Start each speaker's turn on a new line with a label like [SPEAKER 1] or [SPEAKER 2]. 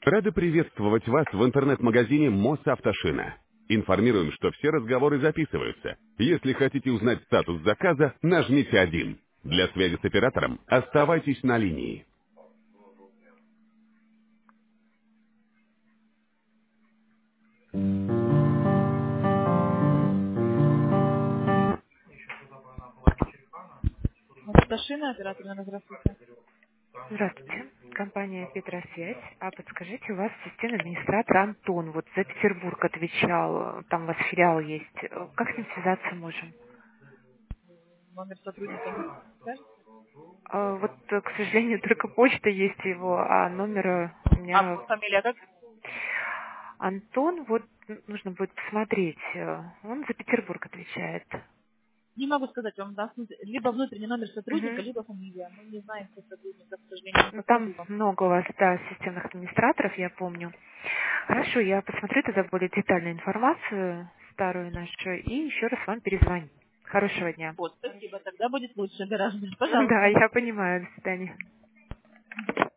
[SPEAKER 1] Рады приветствовать вас в интернет-магазине Мосавтошина. Информируем, что все разговоры записываются. Если хотите узнать статус заказа, нажмите 1. Для связи с оператором оставайтесь на линии. Автошина, оператор на здравствуйте.
[SPEAKER 2] Здравствуйте, компания Петросвязь. А подскажите, у вас системный администратор Антон, вот за Петербург отвечал, там у вас филиал есть. Как с ним связаться можем?
[SPEAKER 1] Номер сотрудника не скажете?
[SPEAKER 2] Вот, к сожалению, только почта есть его, а номера у
[SPEAKER 1] А
[SPEAKER 2] меня...
[SPEAKER 1] фамилия как?
[SPEAKER 2] Антон, вот нужно будет посмотреть, он за Петербург отвечает.
[SPEAKER 1] Не могу сказать, вам даст либо внутренний номер сотрудника,
[SPEAKER 2] Мгм.
[SPEAKER 1] либо фамилия. Мы не знаем всех сотрудников, к сожалению, не
[SPEAKER 2] Ну, там
[SPEAKER 1] подскажу вам.
[SPEAKER 2] много у вас, да, системных администраторов, я помню. Хорошо, я посмотрю тогда более детальную информацию, старую нашу, и еще раз вам перезвоню. Хорошего дня.
[SPEAKER 1] Вот, спасибо, тогда будет лучше гораздо.
[SPEAKER 2] Да,
[SPEAKER 1] Пожалуйста.
[SPEAKER 2] я понимаю. До свидания.